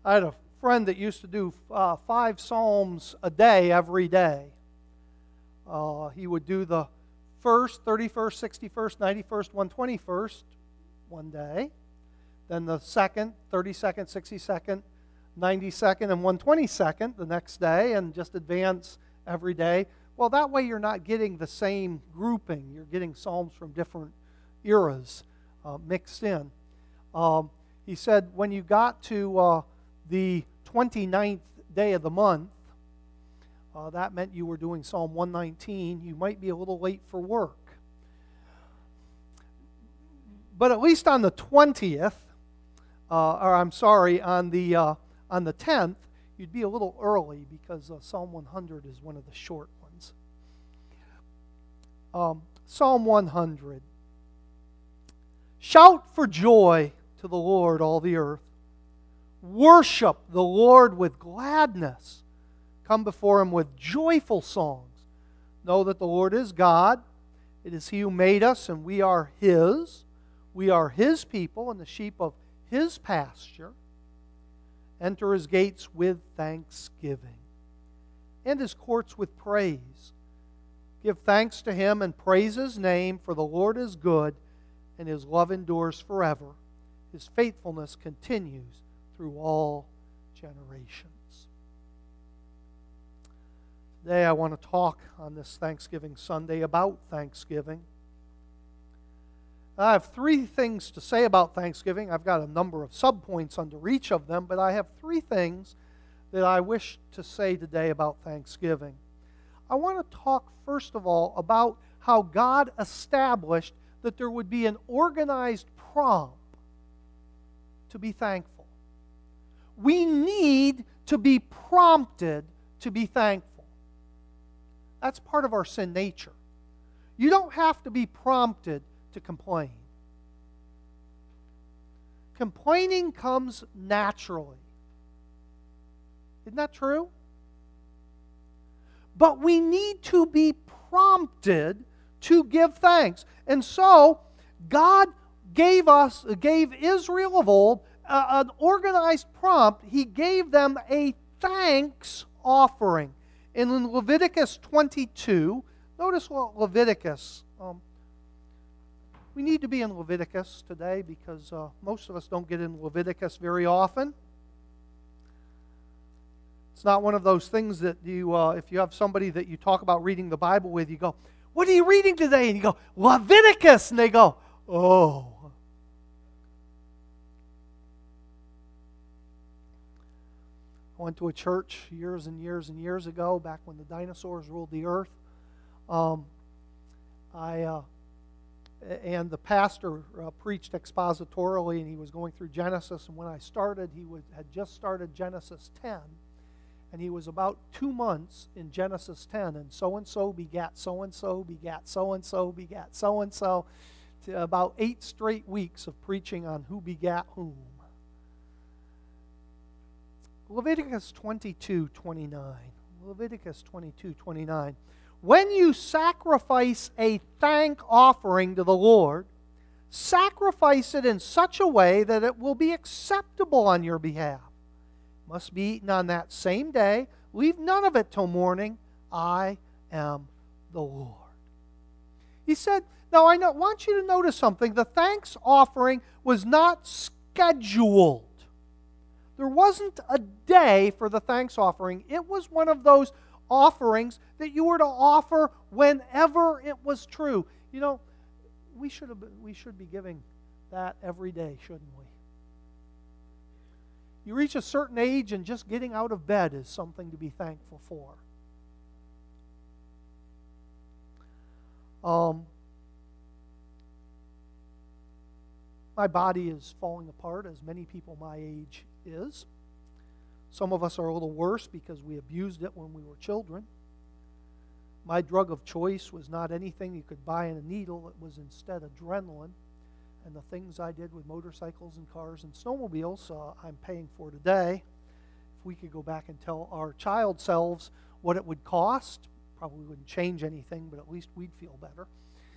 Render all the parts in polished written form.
I had a friend that used to do 5 psalms a day every day. He would do the 1st, 31st, 61st, 91st, 121st one day. Then the 2nd, 32nd, 62nd, 92nd, and 122nd the next day, and just advance every day. Well, that way you're not getting the same grouping. You're getting psalms from different eras mixed in. He said when you got to the 29th day of the month, that meant you were doing Psalm 119. You might be a little late for work. But at least on the 20th, on the 10th, you'd be a little early because Psalm 100 is one of the short ones. Psalm 100. Shout for joy to the Lord, all the earth. Worship the Lord with gladness. Come before Him with joyful songs. Know that the Lord is God. It is He who made us, and we are His. We are His people and the sheep of His pasture. Enter His gates with thanksgiving and His courts with praise. Give thanks to Him and praise His name, for the Lord is good, and His love endures forever. His faithfulness continues through all generations. Today I want to talk on this Thanksgiving Sunday about Thanksgiving. I have 3 things to say about Thanksgiving. I've got a number of subpoints under each of them, but I have 3 things that I wish to say today about Thanksgiving. I want to talk, first of all, about how God established that there would be an organized prompt to be thankful. We need to be prompted to be thankful. That's part of our sin nature. You don't have to be prompted to complain. Complaining comes naturally. Isn't that true? But we need to be prompted to give thanks. And so, God gave Israel of old an organized prompt. He gave them a thanks offering. In Leviticus 22, notice what Leviticus, we need to be in Leviticus today because most of us don't get in Leviticus very often. It's not one of those things that you, if you have somebody that you talk about reading the Bible with, you go, "What are you reading today?" And you go, "Leviticus." And they go, "Oh." I went to a church years and years and years ago, back when the dinosaurs ruled the earth. And the pastor preached expositorily, and he was going through Genesis. And when I started, he had just started Genesis 10. And he was about 2 months in Genesis 10. And so begat so-and-so, begat so-and-so, begat so-and-so. To about 8 straight weeks of preaching on who begat whom. Leviticus 22:29. Leviticus 22:29. When you sacrifice a thank offering to the Lord, sacrifice it in such a way that it will be acceptable on your behalf. It must be eaten on that same day. Leave none of it till morning. I am the Lord. He said, now I want you to notice something. The thanks offering was not scheduled. There wasn't a day for the thanks offering. It was one of those offerings that you were to offer whenever it was true. You know, we should be giving that every day, shouldn't we? You reach a certain age and just getting out of bed is something to be thankful for. My body is falling apart, as many people my age is. Some of us are a little worse because we abused it when we were children. My drug of choice was not anything you could buy in a needle. It was instead adrenaline. And the things I did with motorcycles and cars and snowmobiles, I'm paying for today. If we could go back and tell our child selves what it would cost, probably wouldn't change anything, but at least we'd feel better.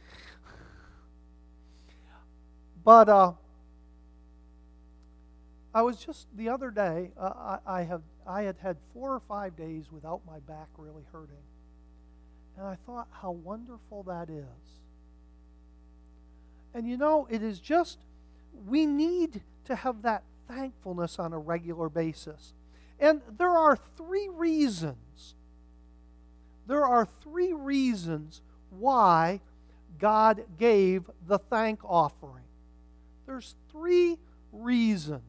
But I was just the other day. I had had 4 or 5 days without my back really hurting, and I thought how wonderful that is. And it is just we need to have that thankfulness on a regular basis. And there are 3 reasons. There are 3 reasons why God gave the thank offering. There's 3 reasons.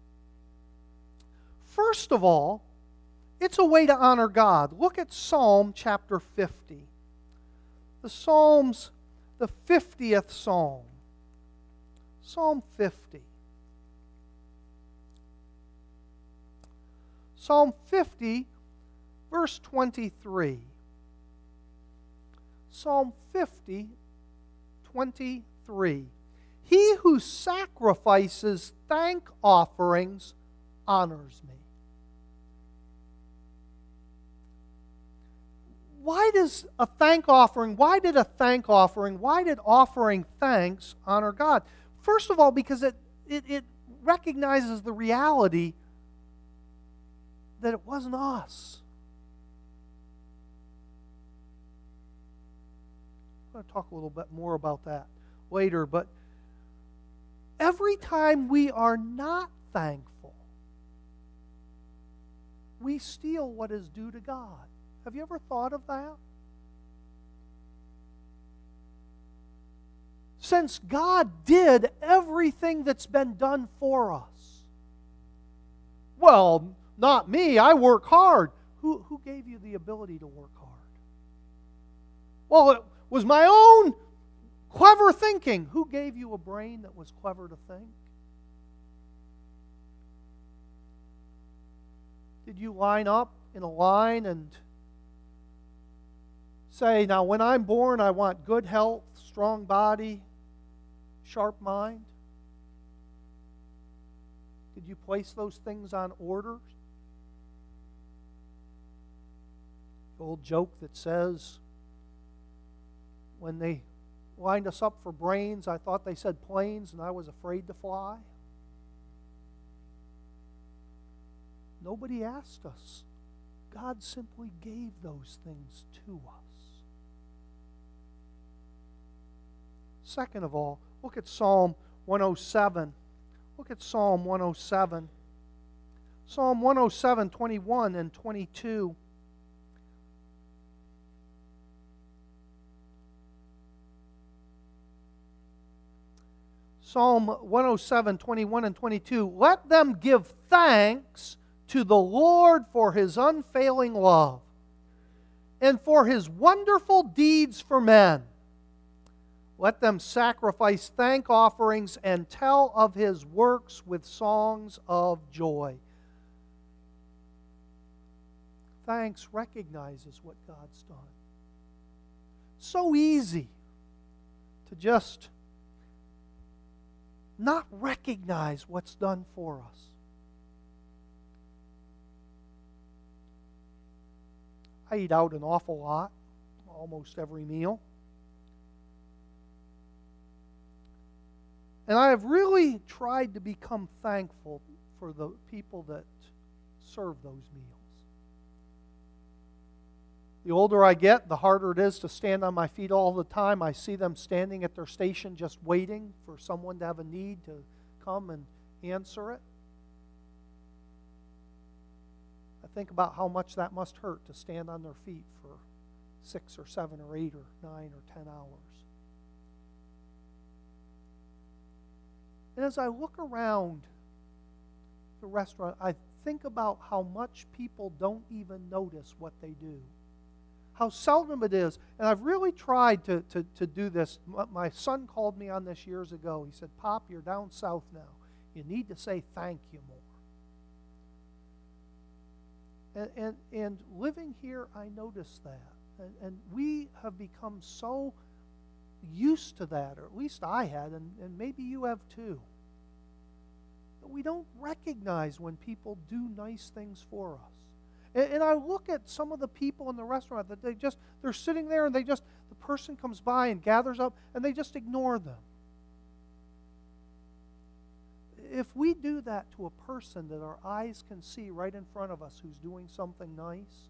First of all, it's a way to honor God. Look at Psalm chapter 50. The Psalms, the 50th Psalm. Psalm 50. Psalm 50, verse 23. Psalm 50, 23. He who sacrifices thank offerings honors me. Why did a thank offering, why did offering thanks honor God? First of all, because it recognizes the reality that it wasn't us. I'm going to talk a little bit more about that later, but every time we are not thankful, we steal what is due to God. Have you ever thought of that? Since God did everything that's been done for us. Well, not me, I work hard. Who gave you the ability to work hard? Well, it was my own clever thinking. Who gave you a brain that was clever to think? Did you line up in a line and say, now when I'm born, I want good health, strong body, sharp mind? Did you place those things on order? The old joke that says, when they lined us up for brains, I thought they said planes and I was afraid to fly. Nobody asked us. God simply gave those things to us. Second of all, look at Psalm 107. Look at Psalm 107. Psalm 107, 21 and 22. Psalm 107, 21 and 22. Let them give thanks to the Lord for His unfailing love and for His wonderful deeds for men. Let them sacrifice thank offerings and tell of His works with songs of joy. Thanks recognizes what God's done. So easy to just not recognize what's done for us. I eat out an awful lot, almost every meal. And I have really tried to become thankful for the people that serve those meals. The older I get, the harder it is to stand on my feet all the time. I see them standing at their station just waiting for someone to have a need to come and answer it. I think about how much that must hurt to stand on their feet for 6 or 7 or 8 or 9 or 10 hours. And as I look around the restaurant, I think about how much people don't even notice what they do. How seldom it is. And I've really tried to do this. My son called me on this years ago. He said, Pop, you're down south now. You need to say thank you more. And living here, I noticed that. And we have become so used to that, or at least I had, and maybe you have too. But we don't recognize when people do nice things for us. And I look at some of the people in the restaurant that they're sitting there and the person comes by and gathers up and they just ignore them. if we do that to a person that our eyes can see right in front of us who's doing something nice,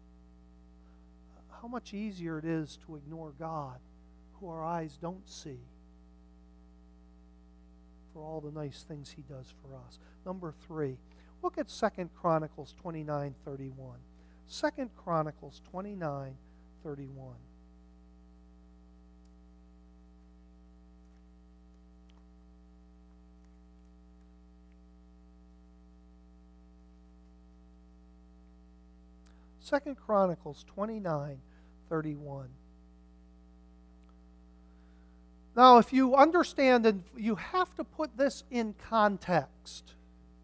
how much easier it is to ignore God, who our eyes don't see, for all the nice things He does for us. Number 3, look at 2 Chronicles 29:31. 2 Chronicles 29:31. Second Chronicles 29:31. Now, if you understand, and you have to put this in context.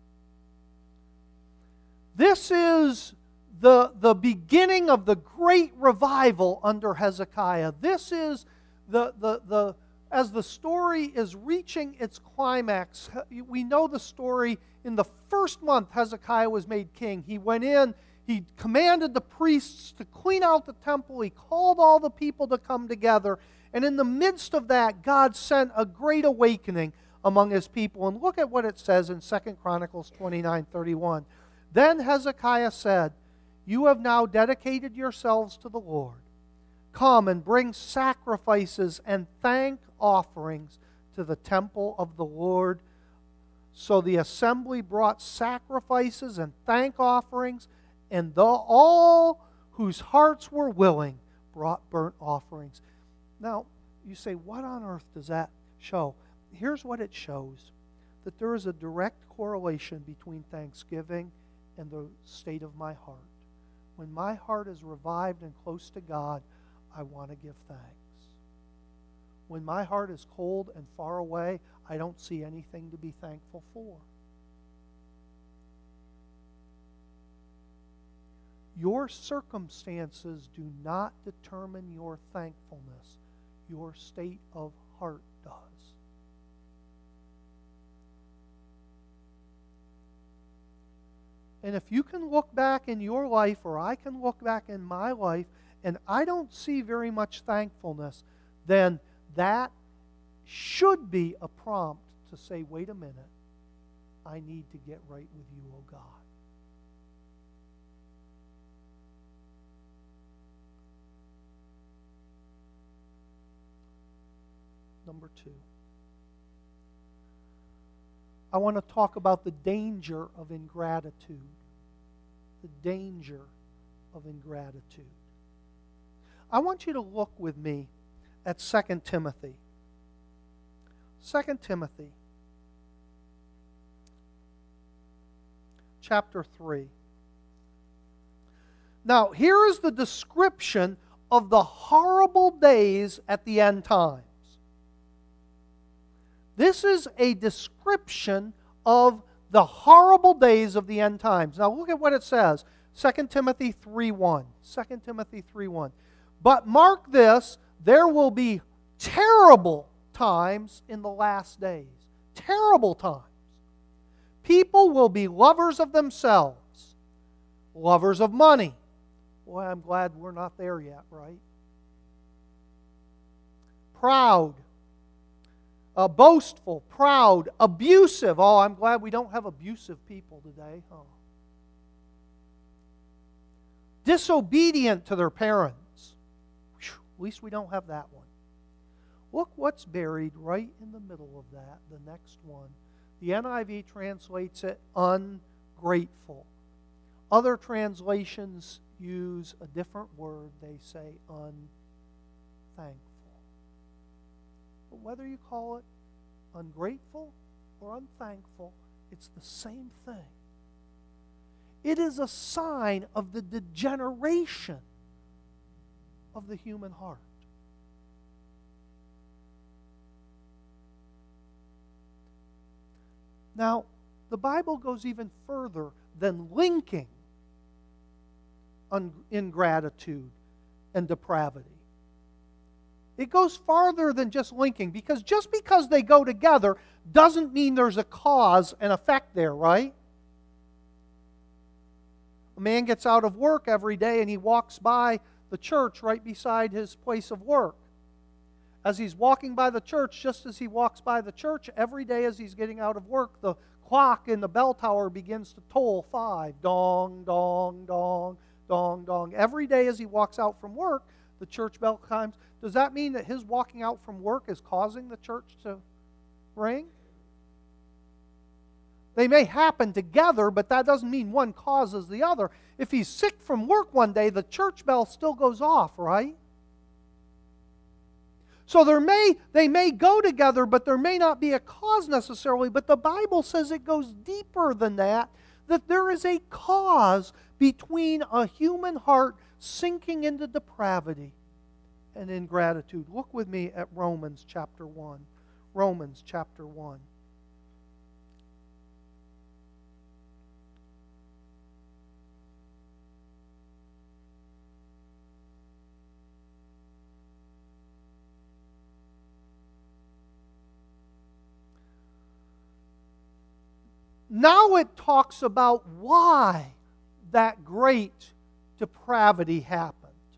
This is the beginning of the great revival under Hezekiah. This is as the story is reaching its climax. We know the story. In the first month Hezekiah was made king, he went in, he commanded the priests to clean out the temple, he called all the people to come together, and in the midst of that, God sent a great awakening among His people. And look at what it says in 2 Chronicles 29:31. Then Hezekiah said, "You have now dedicated yourselves to the Lord. Come and bring sacrifices and thank offerings to the temple of the Lord." So the assembly brought sacrifices and thank offerings, and all whose hearts were willing brought burnt offerings. Now, you say, what on earth does that show? Here's what it shows. That there is a direct correlation between thanksgiving and the state of my heart. When my heart is revived and close to God, I want to give thanks. When my heart is cold and far away, I don't see anything to be thankful for. Your circumstances do not determine your thankfulness. Your state of heart does. And if you can look back in your life, or I can look back in my life, and I don't see very much thankfulness, then that should be a prompt to say, wait a minute, I need to get right with you, O God. Number 2. I want to talk about the danger of ingratitude. The danger of ingratitude. I want you to look with me at 2 Timothy. 2 Timothy chapter 3. Now, here is the description of the horrible days at the end times. This is a description of the horrible days of the end times. Now look at what it says. 2 Timothy 3:1. 2 Timothy 3:1. But mark this, there will be terrible times in the last days. Terrible times. People will be lovers of themselves, lovers of money. Boy, I'm glad we're not there yet, right? Proud. Boastful, proud, abusive. Oh, I'm glad we don't have abusive people today. Oh. Disobedient to their parents. Whew, at least we don't have that one. Look what's buried right in the middle of that, the next one. The NIV translates it ungrateful. Other translations use a different word. They say unthankful. But whether you call it ungrateful or unthankful, it's the same thing. It is a sign of the degeneration of the human heart. Now, the Bible goes even further than linking ingratitude and depravity. It goes farther than just linking, because just because they go together doesn't mean there's a cause and effect there, right? A man gets out of work every day and he walks by the church right beside his place of work. As he's walking by the church, just as he walks by the church, every day as he's getting out of work, the clock in the bell tower begins to toll 5. Dong, dong, dong, dong, dong. Every day as he walks out from work, the church bell chimes. Does that mean that his walking out from work is causing the church to ring? They may happen together, but that doesn't mean one causes the other. If he's sick from work one day, the church bell still goes off, right? So they may go together, but there may not be a cause necessarily. But the Bible says it goes deeper than that, that there is a cause between a human heart sinking into depravity and ingratitude. Look with me at Romans chapter 1. Romans chapter 1. Now it talks about why that great depravity happened.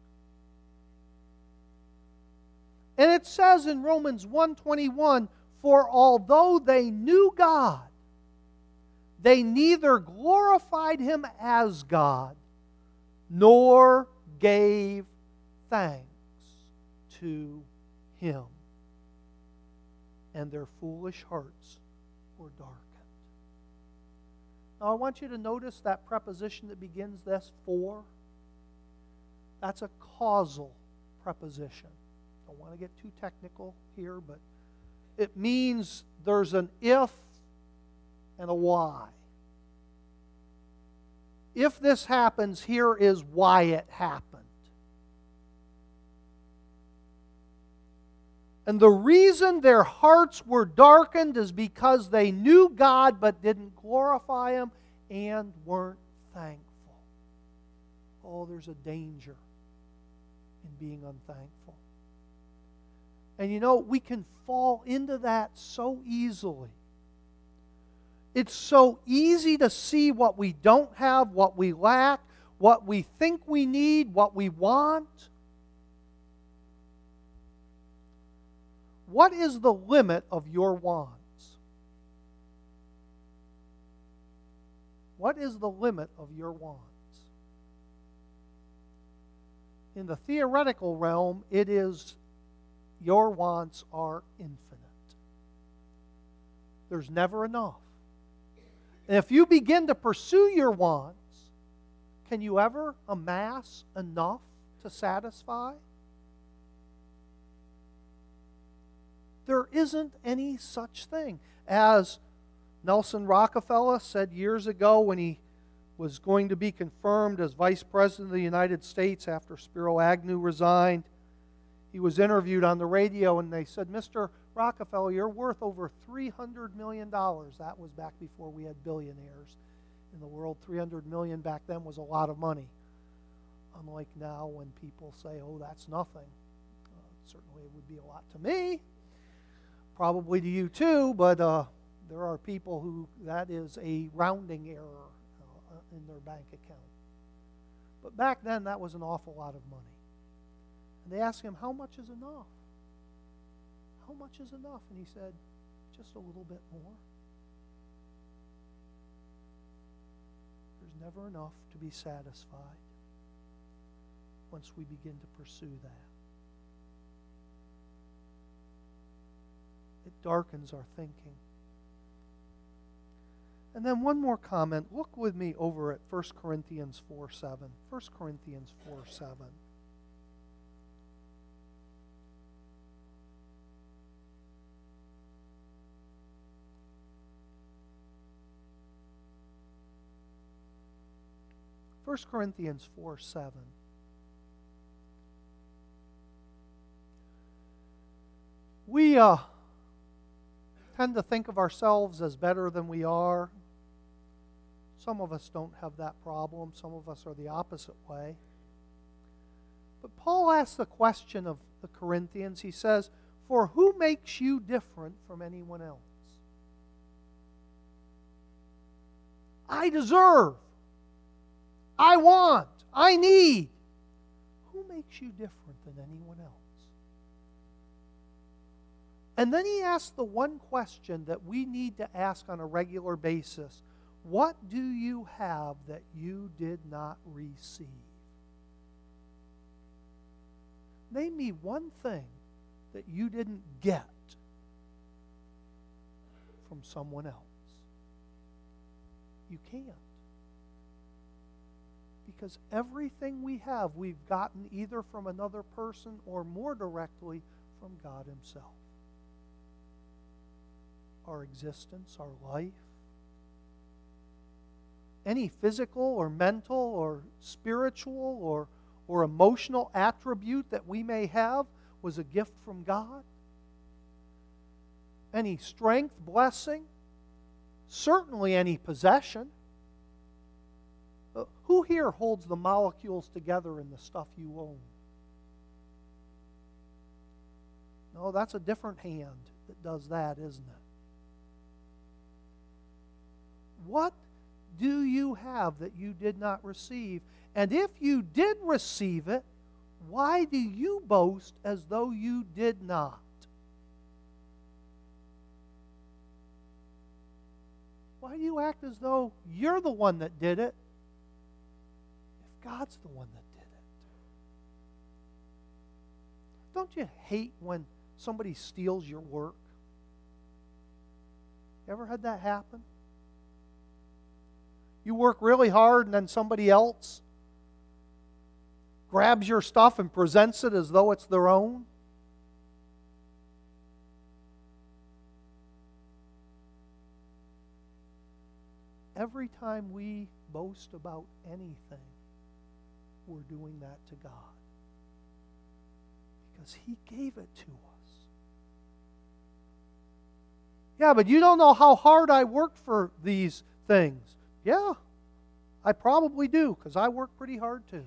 And it says in Romans 1:21, "For although they knew God, they neither glorified Him as God, nor gave thanks to Him. And their foolish hearts were darkened." Now I want you to notice that preposition that begins this, "for." That's a causal preposition. Don't want to get too technical here, but it means there's an if and a why. If this happens, here is why it happened. And the reason their hearts were darkened is because they knew God but didn't glorify Him and weren't thankful. Oh, there's a danger in being unthankful. And you know, we can fall into that so easily. It's so easy to see what we don't have, what we lack, what we think we need, what we want. What is the limit of your wants? What is the limit of your wants? In the theoretical realm, it is your wants are infinite. There's never enough. And if you begin to pursue your wants, can you ever amass enough to satisfy? There isn't any such thing. As Nelson Rockefeller said years ago when he was going to be confirmed as Vice President of the United States after Spiro Agnew resigned, he was interviewed on the radio and they said, "Mr. Rockefeller, you're worth over $300 million. That was back before we had billionaires in the world. $300 million back then was a lot of money. Unlike now when people say, oh, that's nothing. Certainly it would be a lot to me. Probably to you too, but there are people who that is a rounding error in their bank account. But back then that was an awful lot of money. And they asked him, how much is enough? How much is enough? And he said, just a little bit more. There's never enough to be satisfied once we begin to pursue that. It darkens our thinking. And then one more comment. Look with me over at 1 Corinthians 4:7. 1 Corinthians 4:7. First Corinthians 4:7. We tend to think of ourselves as better than we are. Some of us don't have that problem. Some of us are the opposite way. But Paul asks the question of the Corinthians. He says, for who makes you different from anyone else? I deserve. I want. I need. Who makes you different than anyone else? And then he asks the one question that we need to ask on a regular basis. What do you have that you did not receive? Name me one thing that you didn't get from someone else. You can't. Because everything we have, we've gotten either from another person or more directly from God Himself. Our existence, our life, any physical or mental or spiritual or emotional attribute that we may have was a gift from God. Any strength, blessing, certainly any possession. Who here holds the molecules together in the stuff you own? No, that's a different hand that does that, isn't it? What do you have that you did not receive? And if you did receive it, why do you boast as though you did not? Why do you act as though you're the one that did it if God's the one that did it? Don't you hate when somebody steals your work? You ever had that happen? You work really hard and then somebody else grabs your stuff and presents it as though it's their own? Every time we boast about anything, we're doing that to God. Because He gave it to us. Yeah, but you don't know how hard I worked for these things. Yeah, I probably do, because I work pretty hard too.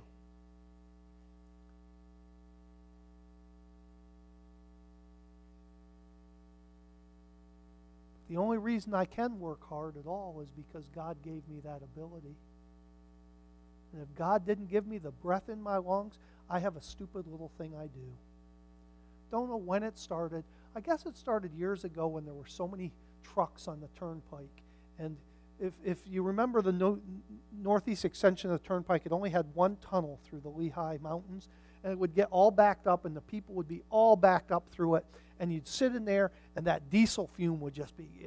The only reason I can work hard at all is because God gave me that ability. And if God didn't give me the breath in my lungs, I have a stupid little thing I do. Don't know when it started. I guess it started years ago when there were so many trucks on the turnpike. And if you remember the northeast extension of the turnpike, it only had one tunnel through the Lehigh Mountains. And it would get all backed up, and the people would be all backed up through it. And you'd sit in there, and that diesel fume would just be...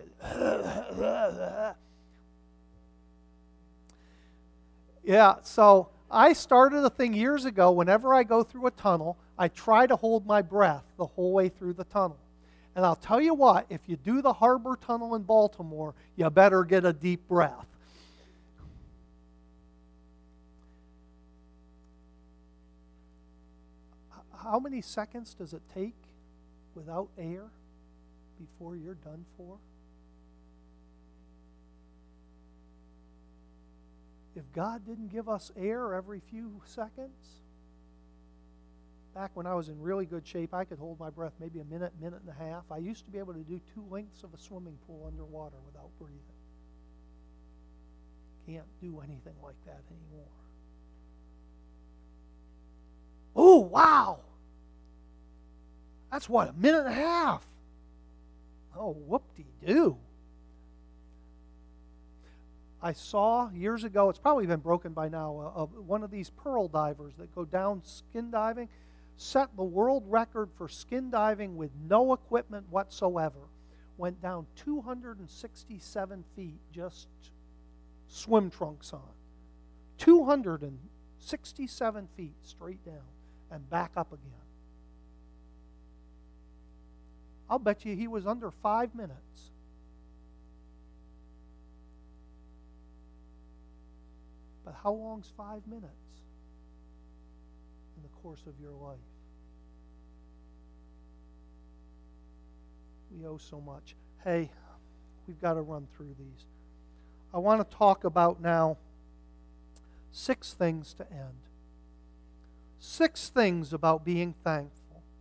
Yeah, so I started a thing years ago. Whenever I go through a tunnel, I try to hold my breath the whole way through the tunnel. And I'll tell you what, if you do the Harbor Tunnel in Baltimore, you better get a deep breath. How many seconds does it take without air before you're done for? If God didn't give us air every few seconds, back when I was in really good shape, I could hold my breath maybe a minute, minute and a half. I used to be able to do 2 lengths of a swimming pool underwater without breathing. Can't do anything like that anymore. Oh, wow! That's what, a minute and a half? Oh, whoop-de-doo. I saw years ago, it's probably been broken by now, one of these pearl divers that go down skin diving, set the world record for skin diving with no equipment whatsoever. Went down 267 feet, just swim trunks on. 267 feet straight down and back up again. I'll bet you he was under 5 minutes. But how long's 5 minutes in the course of your life? We owe so much. Hey, we've got to run through these. I want to talk about now 6 things to end. 6 things about being thankful.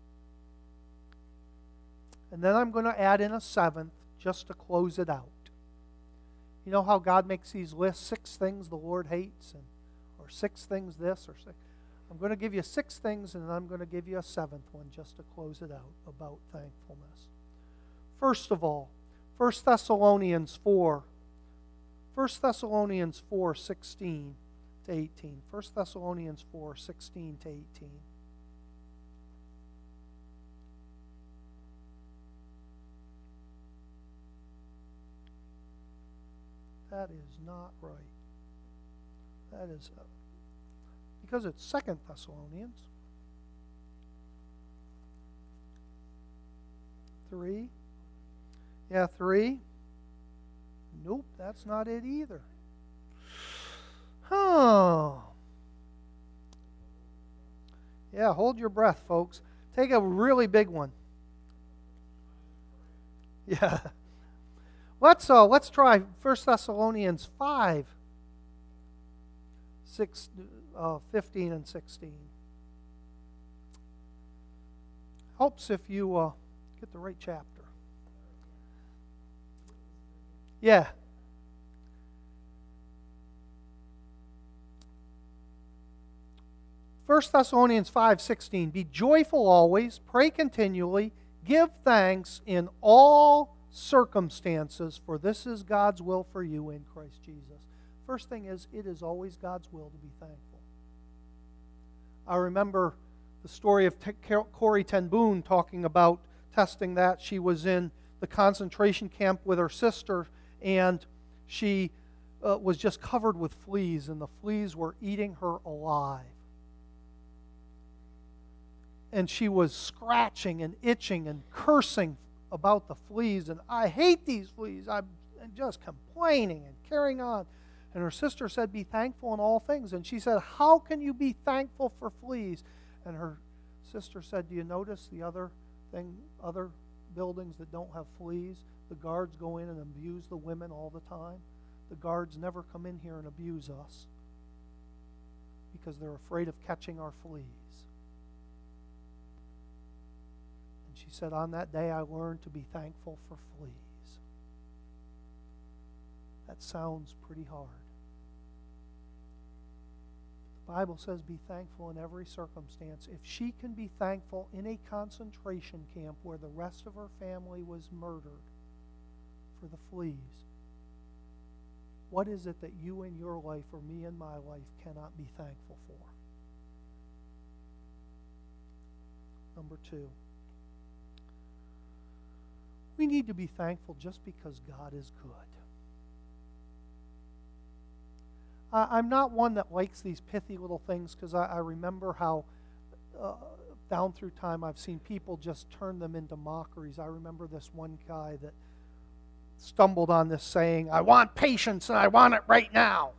And then I'm going to add in a 7th just to close it out. You know how God makes these lists? 6 things the Lord hates, or 6 things this, or 6. I'm going to give you 6 things, and then I'm going to give you a 7th one just to close it out about thankfulness. First of all, 1 Thessalonians 4. 1 Thessalonians 4, 16 to 18. 1 Thessalonians 4, 16 to 18. That is not right. That is because it's 2 Thessalonians 3. Yeah, 3. Nope, that's not it either. Oh. Yeah, hold your breath, folks. Take a really big one. Yeah. Let's try 1 Thessalonians 5, 15 and 16. Helps if you get the right chapter. Yeah. First Thessalonians 5:16. Be joyful always, pray continually, give thanks in all circumstances, for this is God's will for you in Christ Jesus. First thing is, it is always God's will to be thankful. I remember the story of Corrie ten Boom talking about testing that. She was in the concentration camp with her sister, and she was just covered with fleas, and the fleas were eating her alive. And she was scratching and itching and cursing about the fleas, and I hate these fleas. I'm just complaining and carrying on. And her sister said, be thankful in all things. And she said, how can you be thankful for fleas? And her sister said, do you notice the other buildings that don't have fleas? The guards go in and abuse the women all the time. The guards never come in here and abuse us because they're afraid of catching our fleas. And she said, on that day I learned to be thankful for fleas. That sounds pretty hard. The Bible says be thankful in every circumstance. If she can be thankful in a concentration camp where the rest of her family was murdered for the fleas, what is it that you in your life or me in my life cannot be thankful for? Number 2. We need to be thankful just because God is good. I'm not one that likes these pithy little things because I remember how down through time I've seen people just turn them into mockeries. I remember this one guy that stumbled on this saying, I want patience and I want it right now.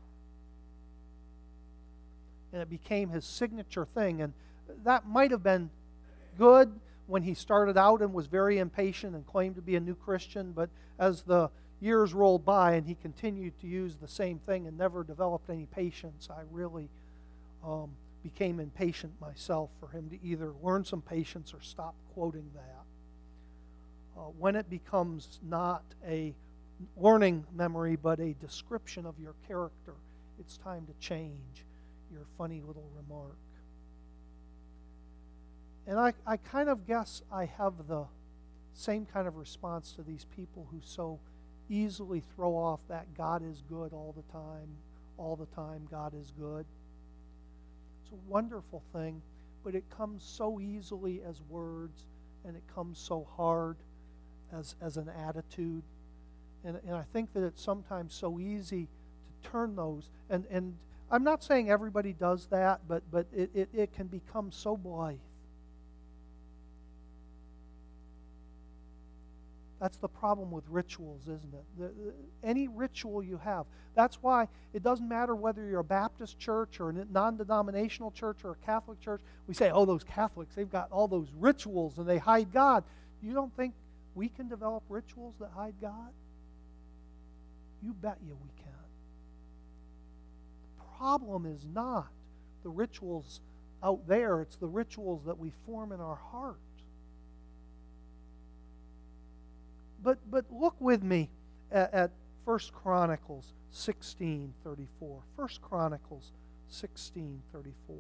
And it became his signature thing. And that might have been good when he started out and was very impatient and claimed to be a new Christian, but as the years rolled by and he continued to use the same thing and never developed any patience, I really became impatient myself for him to either learn some patience or stop quoting that. When it becomes not a learning memory but a description of your character, it's time to change your funny little remark. And I kind of guess I have the same kind of response to these people who so easily throw off that God is good all the time, God is good. It's a wonderful thing, but it comes so easily as words, and it comes so hard as an attitude. And I think that it's sometimes so easy to turn those, and I'm not saying everybody does that, but it can become so blithe. That's the problem with rituals, isn't it? Any ritual you have. That's why it doesn't matter whether you're a Baptist church or a non-denominational church or a Catholic church. We say, oh, those Catholics, they've got all those rituals and they hide God. You don't think we can develop rituals that hide God? You bet you we can. The problem is not the rituals out there. It's the rituals that we form in our heart. But look with me at 1 Chronicles 16:34. 1 Chronicles 16:34.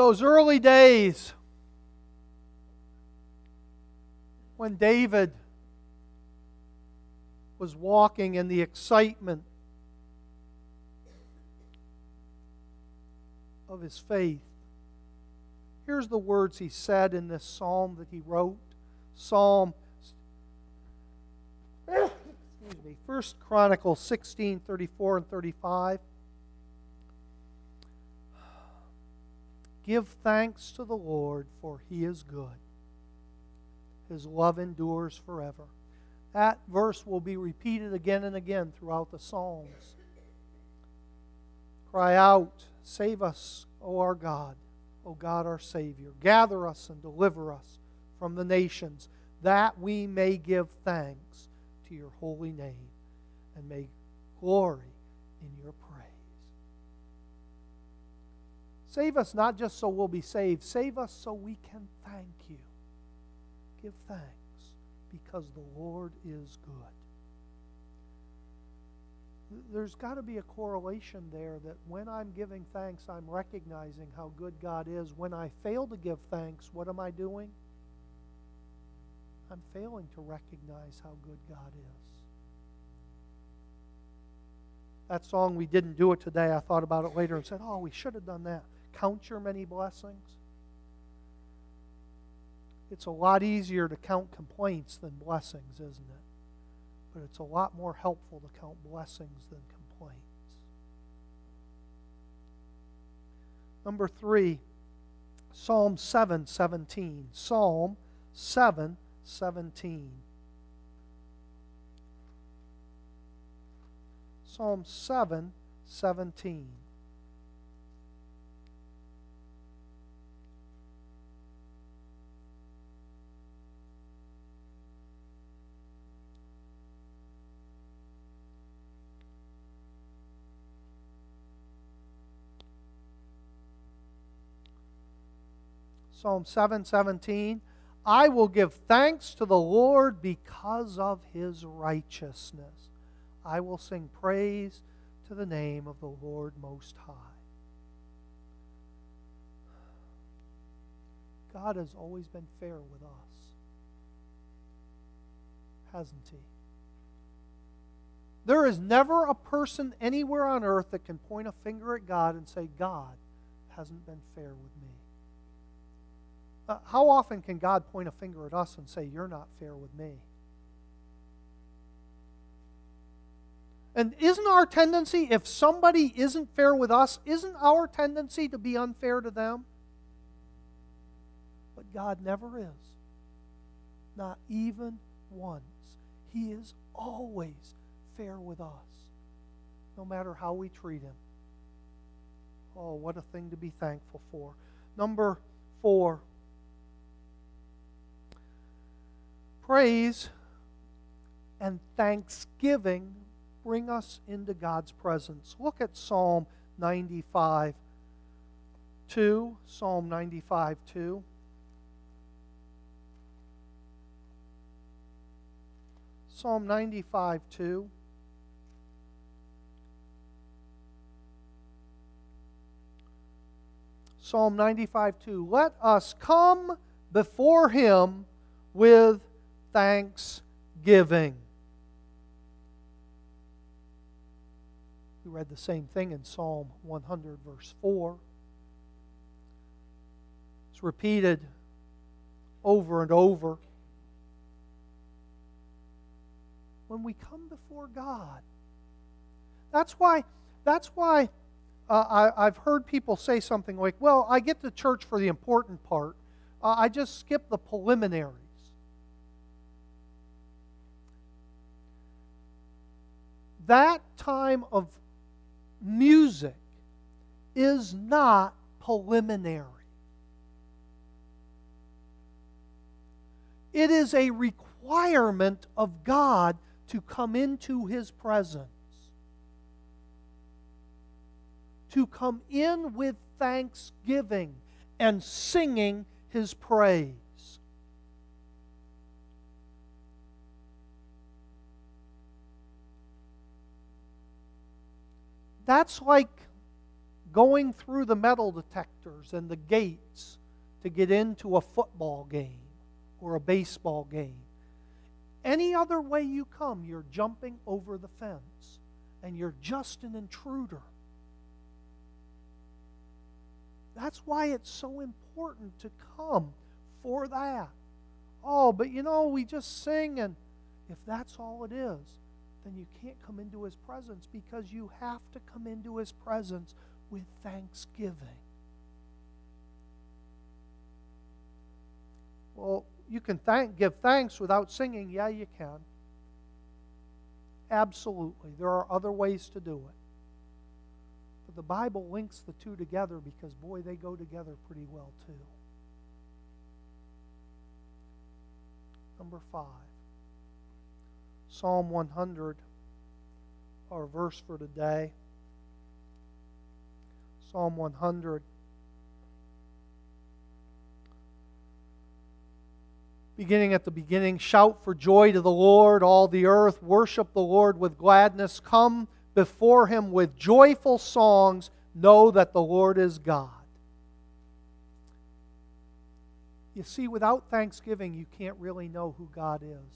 those early days when David was walking in the excitement of his faith. Here's the words he said in this psalm that he wrote. Psalm, 1 Chronicles 16, 34 and 35. Give thanks to the Lord, for He is good. His love endures forever. That verse will be repeated again and again throughout the Psalms. Cry out, save us, O our God, O God our Savior. Gather us and deliver us from the nations, that we may give thanks to your holy name and may glory in your praise. Save us not just so we'll be saved. Save us so we can thank you. Give thanks because the Lord is good. There's got to be a correlation there that when I'm giving thanks, I'm recognizing how good God is. When I fail to give thanks, what am I doing? I'm failing to recognize how good God is. That song, we didn't do it today. I thought about it later and said, oh, we should have done that. Count your many blessings. It's a lot easier to count complaints than blessings, isn't it? But it's a lot more helpful to count blessings than complaints. Number 3, Psalm 7:17. Psalm 7:17. Psalm 7:17. Psalm 7:17, I will give thanks to the Lord because of His righteousness. I will sing praise to the name of the Lord Most High. God has always been fair with us, hasn't He? There is never a person anywhere on earth that can point a finger at God and say, God hasn't been fair with me. How often can God point a finger at us and say, you're not fair with me? And isn't our tendency, if somebody isn't fair with us, isn't our tendency to be unfair to them? But God never is. Not even once. He is always fair with us, no matter how we treat Him. Oh, what a thing to be thankful for. Number 4. Praise and thanksgiving bring us into God's presence. Look at Psalm 95:2. Psalm 95:2. Psalm 95:2. Psalm 95:2. Let us come before Him with thanksgiving. We read the same thing in Psalm 100, verse 4. It's repeated over and over. When we come before God, that's why I've heard people say something like, well, I get to church for the important part. I just skip the preliminaries. That time of music is not preliminary. It is a requirement of God to come into His presence. To come in with thanksgiving and singing His praise. That's like going through the metal detectors and the gates to get into a football game or a baseball game. Any other way you come, you're jumping over the fence, and you're just an intruder. That's why it's so important to come for that. Oh, but we just sing, and if that's all it is, then you can't come into His presence, because you have to come into His presence with thanksgiving. Well, you can give thanks without singing. Yeah, you can. Absolutely. There are other ways to do it. But the Bible links the two together because, boy, they go together pretty well too. Number 5. Psalm 100, our verse for today. Psalm 100. Beginning at the beginning, shout for joy to the Lord, all the earth. Worship the Lord with gladness. Come before Him with joyful songs. Know that the Lord is God. You see, without thanksgiving, you can't really know who God is.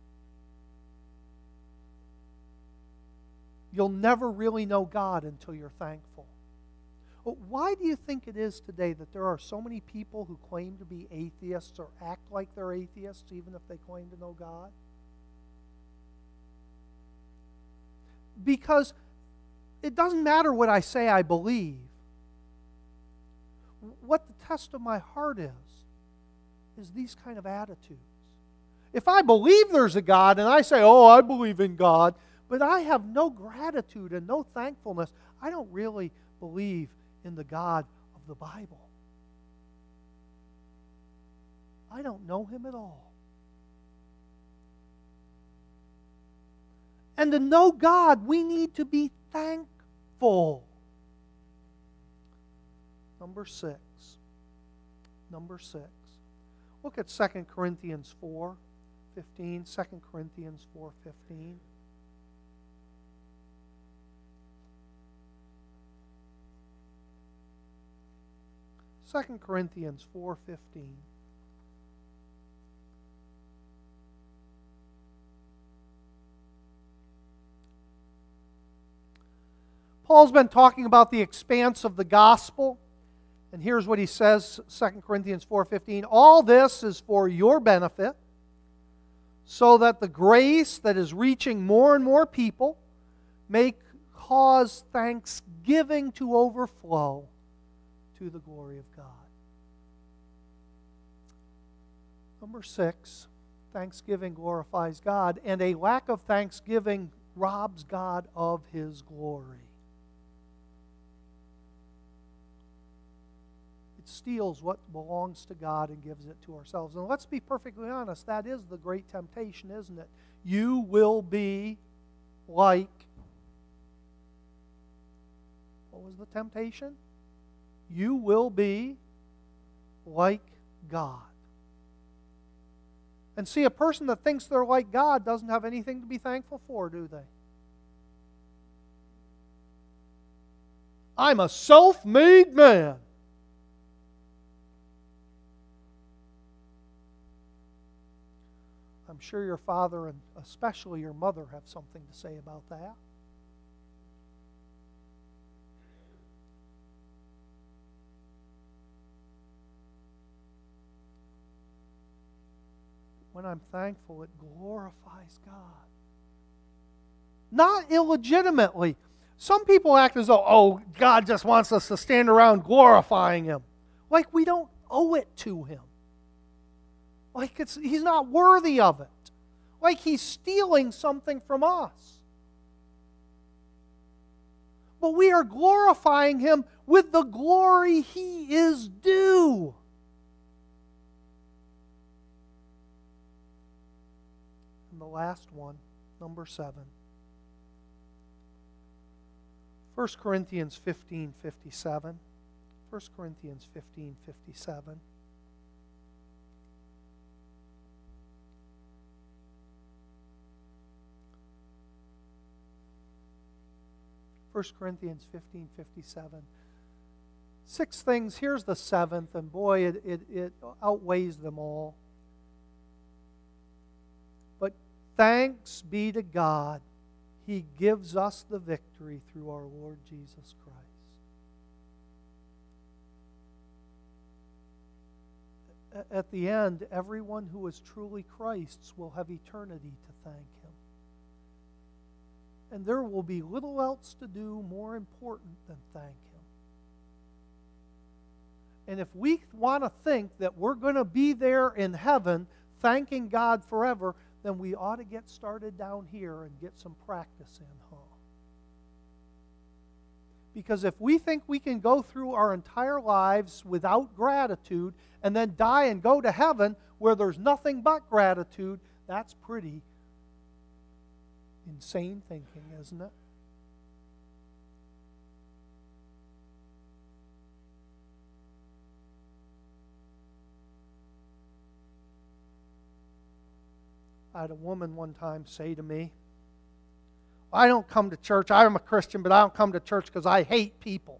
You'll never really know God until you're thankful. Why do you think it is today that there are so many people who claim to be atheists or act like they're atheists even if they claim to know God? Because it doesn't matter what I say I believe. What the test of my heart is these kind of attitudes. If I believe there's a God and I say, oh, I believe in God, but I have no gratitude and no thankfulness, I don't really believe in the God of the Bible. I don't know Him at all. And to know God, we need to be thankful. Number 6. Look at 2 Corinthians 4:15. 2 Corinthians 4:15. Second Corinthians 4:15. Paul's been talking about the expanse of the gospel, and here's what he says, 2 Corinthians 4:15. All this is for your benefit, so that the grace that is reaching more and more people may cause thanksgiving to overflow to the glory of God. Number 6, thanksgiving glorifies God, and a lack of thanksgiving robs God of His glory. It steals what belongs to God and gives it to ourselves. And let's be perfectly honest, that is the great temptation, isn't it? You will be like... What was the temptation? You will be like God. And see, a person that thinks they're like God doesn't have anything to be thankful for, do they? I'm a self-made man. I'm sure your father and especially your mother have something to say about that. When I'm thankful, it glorifies God. Not illegitimately. Some people act as though, oh, God just wants us to stand around glorifying Him. Like we don't owe it to Him. Like He's not worthy of it. Like He's stealing something from us. But we are glorifying Him with the glory He is due. And the last one, number 7. 1 Corinthians 15:57. 1 Corinthians 15:57. 1 Corinthians 15:57. 6 things. Here's the 7th, and boy, it outweighs them all. But thanks be to God, He gives us the victory through our Lord Jesus Christ. At the end, everyone who is truly Christ's will have eternity to thank Him. And there will be little else to do more important than thank Him. And if we want to think that we're going to be there in heaven thanking God forever, then we ought to get started down here and get some practice in, huh? Because if we think we can go through our entire lives without gratitude and then die and go to heaven where there's nothing but gratitude, that's pretty insane thinking, isn't it? I had a woman one time say to me, I don't come to church. I'm a Christian, but I don't come to church because I hate people.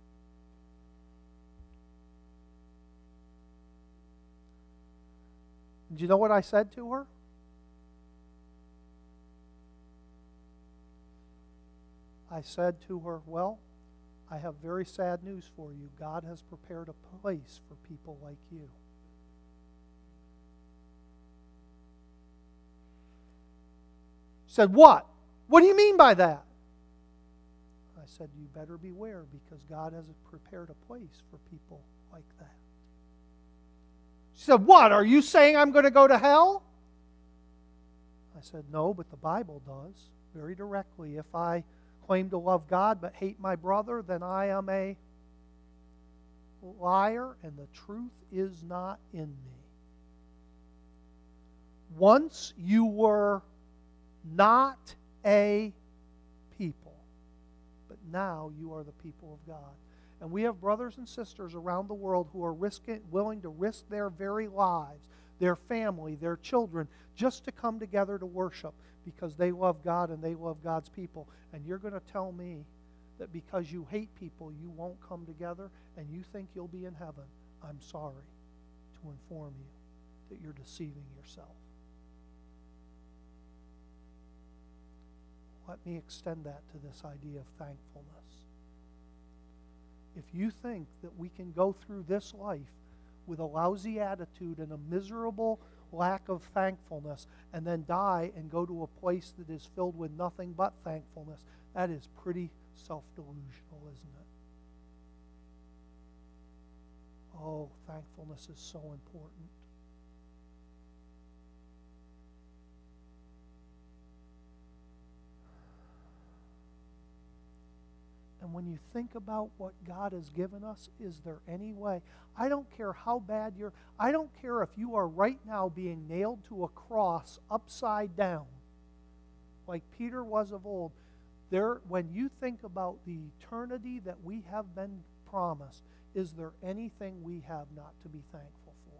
Do you know what I said to her? I said to her, well, I have very sad news for you. God has prepared a place for people like you. She said, what? What do you mean by that? I said, you better beware because God has prepared a place for people like that. She said, what? Are you saying I'm going to go to hell? I said, no, but the Bible does very directly. If I claim to love God but hate my brother, then I am a liar and the truth is not in me. Once you were not a people, but now you are the people of God. And we have brothers and sisters around the world who are willing to risk their very lives, their family, their children, just to come together to worship because they love God and they love God's people. And you're going to tell me that because you hate people, you won't come together and you think you'll be in heaven. I'm sorry to inform you that you're deceiving yourself. Let me extend that to this idea of thankfulness. If you think that we can go through this life with a lousy attitude and a miserable lack of thankfulness and then die and go to a place that is filled with nothing but thankfulness, that is pretty self-delusional, isn't it? Oh, thankfulness is so important. And when you think about what God has given us, is there any way? I don't care how bad I don't care if you are right now being nailed to a cross upside down, like Peter was of old. When you think about the eternity that we have been promised, is there anything we have not to be thankful for?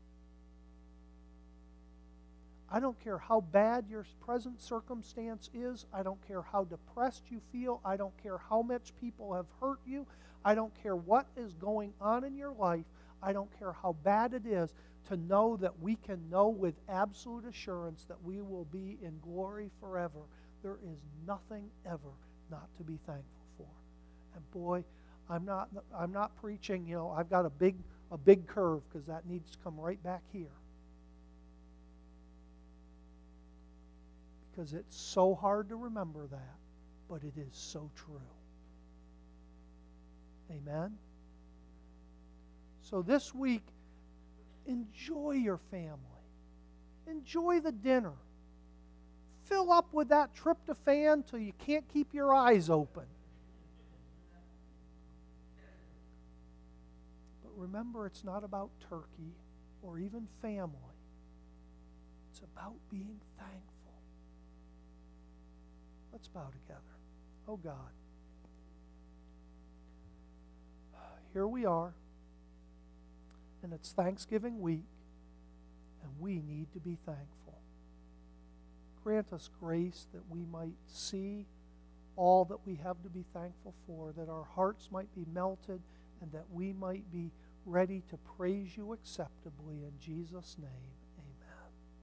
I don't care how bad your present circumstance is. I don't care how depressed you feel. I don't care how much people have hurt you. I don't care what is going on in your life. I don't care how bad it is, to know that we can know with absolute assurance that we will be in glory forever. There is nothing ever not to be thankful for. And boy, I'm not preaching, I've got a big curve because that needs to come right back here. Because it's so hard to remember that, but it is so true. Amen? So this week, enjoy your family. Enjoy the dinner. Fill up with that tryptophan till you can't keep your eyes open. But remember, it's not about turkey or even family. It's about being thankful. Let's bow together. Oh God, here we are, and it's Thanksgiving week, and we need to be thankful. Grant us grace that we might see all that we have to be thankful for, that our hearts might be melted, and that we might be ready to praise you acceptably in Jesus' name.